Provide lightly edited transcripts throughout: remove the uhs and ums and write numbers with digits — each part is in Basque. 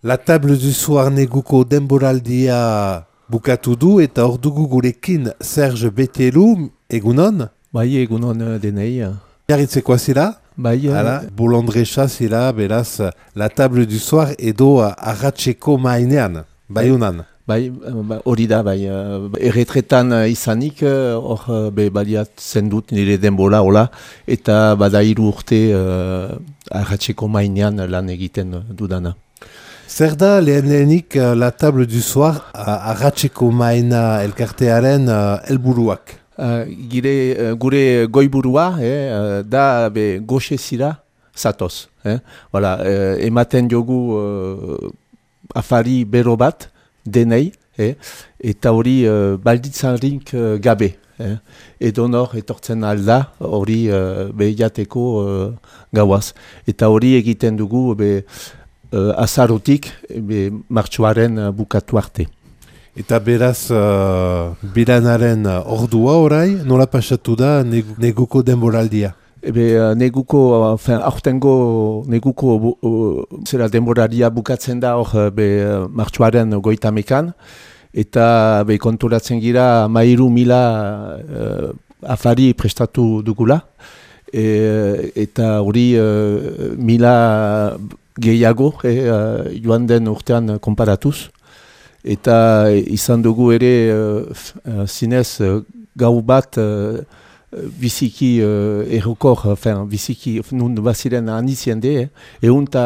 La table du soir neguko denboraldia bukatu du eta hor dugu gurekin Serge Betielu, egunon? Bai, egunon denei. Jarritzekoa zira? Bai, Hala, bolondresa zira, beraz, la table du soir edo arratseko mainean, baiunan. bai, hori da, bai, erretretan izanik, hor baliatzen dut nire denbora, hola, eta bada 3 urte arratseko mainean lan egiten dudana. Zer da lehenik la table du soir arratseko maina elkartearen helburuak? Gure goiburua da goxe zira zatoz. Voilà, ematen jogu afari bero bat denei, eta hori balditzarik gabe. Edonor etortzen alda hori behiateko gauaz. Eta hori egiten dugu azarotik martxoaren bukatu arte. Eta beraz, biranaren ordua orai, nola pasatu da neguko denboraldia? Neguko, aurtengo neguko zera denboralia bukatzen da hor martxoaren 30ekan, eta konturatzen gira 13.000 afari prestatu dugula, eta hori 1.000 gehiago joan den urtean konparatuz. Eta izan dugu ere zinez gau bat biziki errokor, biziki nun baziren aniziende, eta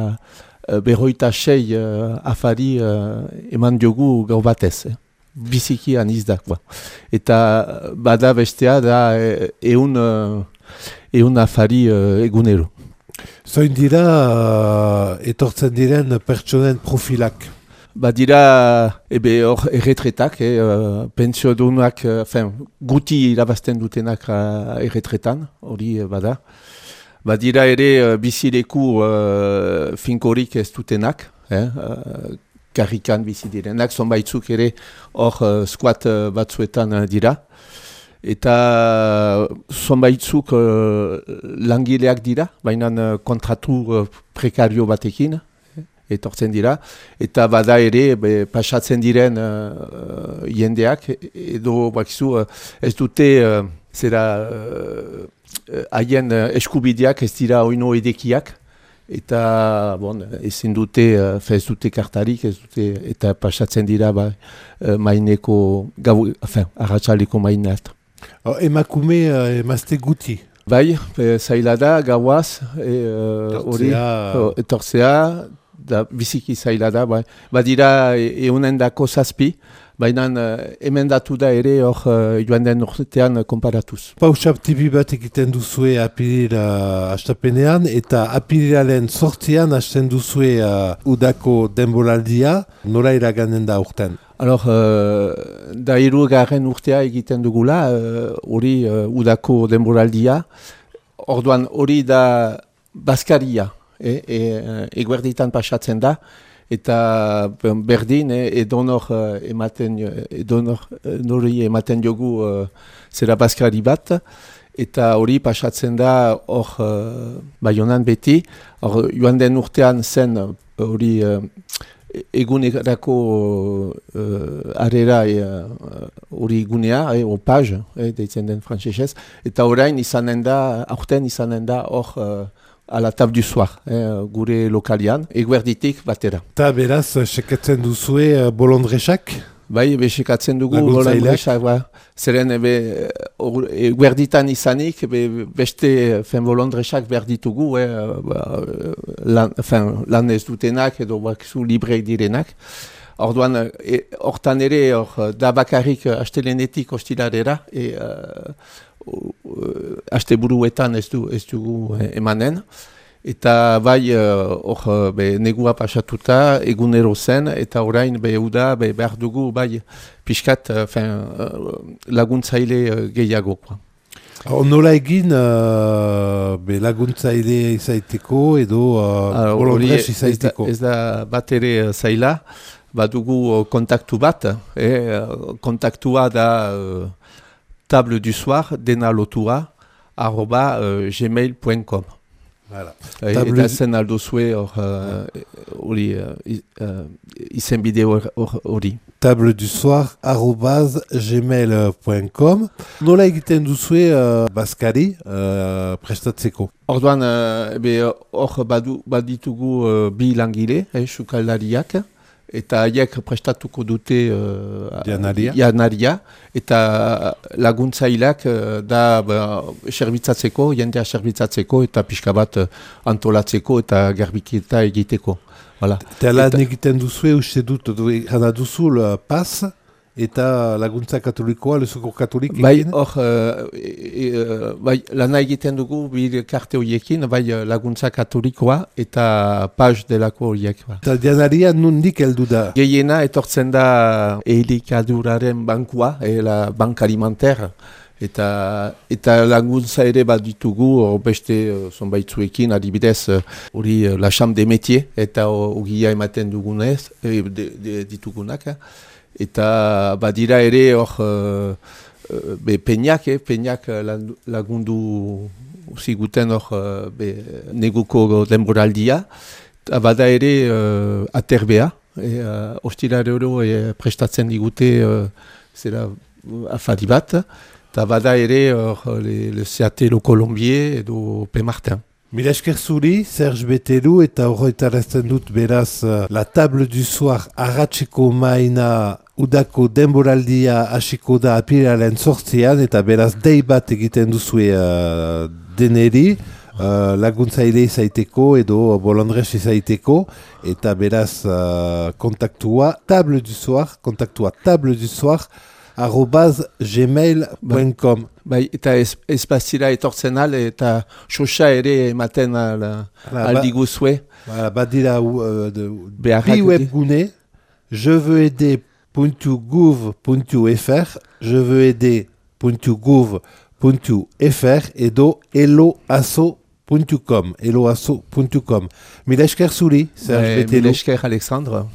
106 afari eman diogu gau batez. Biziki anizdak. Eta bada bestea da 100 afari egunero. Zoin dira etortzen diren pertsonen profilak? Badira hor erretretak, pentsiodunak, guti irabazten dutenak erretretan, hori bada. Badira ere bizileku finkorik ez dutenak, karrikan bizi direnak, zonbaitzuk ere hor squat batzuetan dira. Eta zonbaitzuk langileak dira, baina kontratu prekario batekin. Etortzen dira, eta bada ere pasatzen diren jendeak, edo bakizu ez dute haien eskubideak ez dira oino edekiak, eta ezin dute, ez dute kartarik, eta pasatzen dira maineko, arratsaleko mainat. Emakume emazte guti? Bai, zaila da, gauaz, etortzea, da biziki zaila da, badira eunendako 7, baina emendatu da ere hor joan den urtean konparatuz. Pausap tipi bat egiten duzue apirila hastapenean, eta apirilaren 8an hasten duzue udako denboraldia, nora iraganen da urtean? Da 3. urtea egiten dugula, hori udako denboraldia, orduan hori da Baskaria. Eguerditan pasatzen da, eta berdin edonor nori ematen jogu zera Baskari bat, eta hori pasatzen da hor Baionan beti, hor joan den urtean zen hori egunerako arera hori gunea, opaz, deitzen den frantsesez, eta orain aurten izanen da hor a la table du soir, gure lokalian, eguerditik batera. Eta beraz, sekatzen duzue bolondresak? Bai, sekatzen dugu bolondresak, zeren eguerditan izanik, beste bolondresak behar ditugu, lan ez dutenak edo bakzu libre direnak. Orduan, hortan ere, da bakarrik astelenetik ostilarera, asteburuetan ez dugu emanen. Eta bai, negua pasatuta, egunero zen, eta orain uda behar dugu pixkat laguntzaile gehiago. Nola egin laguntzaile izaiteko edo bolondrez izaiteko? Ez da bat ere zaila, badugu kontaktu bat, kontaktua da table du soir dena lotua @gmail.com. Voilà. Eta zen alduzue hori izenbide hori. tabledusoir@gmail.com. Nola egiten duzue Baskari prestatzeko? Orduan, hor baditugu bi langile, sukaldariak, eta haiek prestatuko dute janaria, eta laguntzaileak da serbitzatzeko, jendea serbitzatzeko, eta pixka bat antolatzeko eta garbiketa egiteko. Eta lan egiten duzue, uste dut, gana duzu pas, eta laguntza katolikoa, lezuko katolik egin? Bai, lana egiten dugu bir karte horiekin, bai laguntza katolikoa eta paz delako horiek. Eta janaria nondik heldu da? Gehiena etortzen da elikaduraren bankua, la bank alimentaire, eta laguntza ere bat ditugu, beste zonbaitzuekin, adibidez, hori la chambre des métiers, eta ogia ematen dugunez, ditugunak, eta badira ere hor peñak lagundu ziguten hor neguko denboraldia, eta bada ere aterbea, ostirare oro prestatzen digute zera afari bat, eta bada ere le Seate lo Colombier edo P. Martin. Mila esker zuri, Serge Betelu, eta horretarazten dut beraz la table du soir arratseko maina udako denboraldia hasiko da apirilaren 8an, eta beraz dei bat egiten duzue deneri, laguntzaile izaiteko edo bolandres izaiteko, eta beraz kontaktua tabledusoir@gmail.com. Bai, eta espazira etortzen eta xoxa ere ematen aldiguzue. Badira bi webgune, jeveuxaider.gouv.fr, jeveuxaider.gouv.fr edo eloasso.com. Mila esker zuri, Serge Betelu. Mila esker, Alexandre.